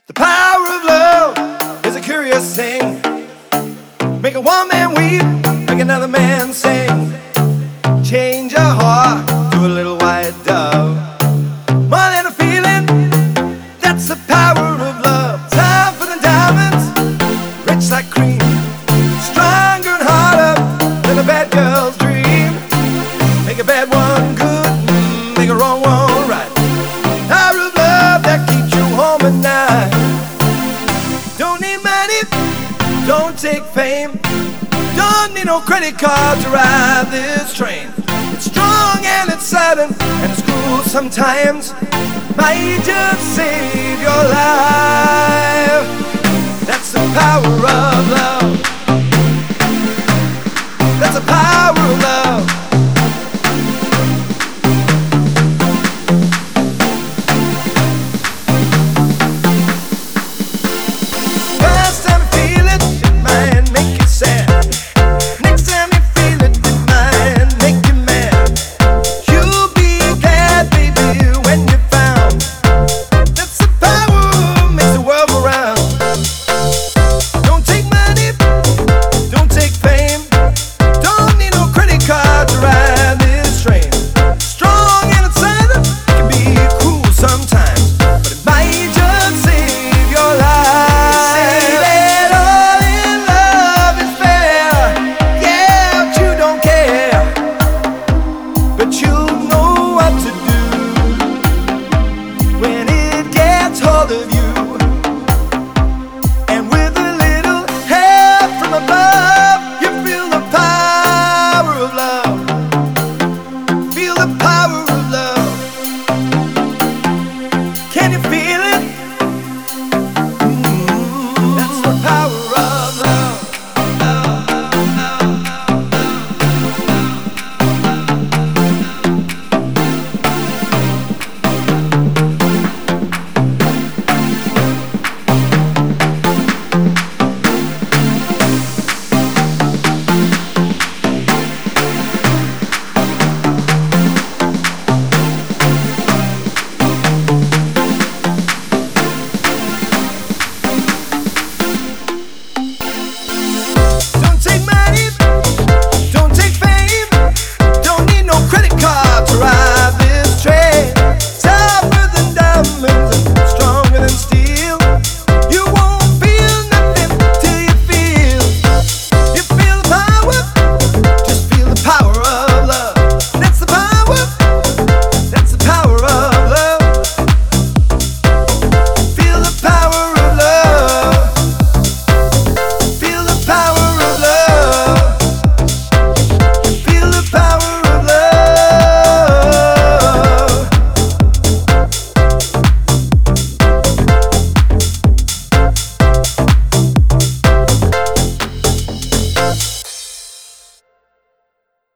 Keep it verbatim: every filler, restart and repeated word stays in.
The power of love is a curious thing. Make a one man weep, make another man sing. Change a heart to a little white dove. More than a feeling, that's the power of love. Time for the diamonds, rich like cream. Stronger and harder than a bad girl's dream. Make a bad one good, make a wrong one right. Power of love that keeps you home at night. Don't need money, don't take fame. Don't need no credit card to ride this train. It's strong and it's sudden and it's cruel sometimes. Might just save your life.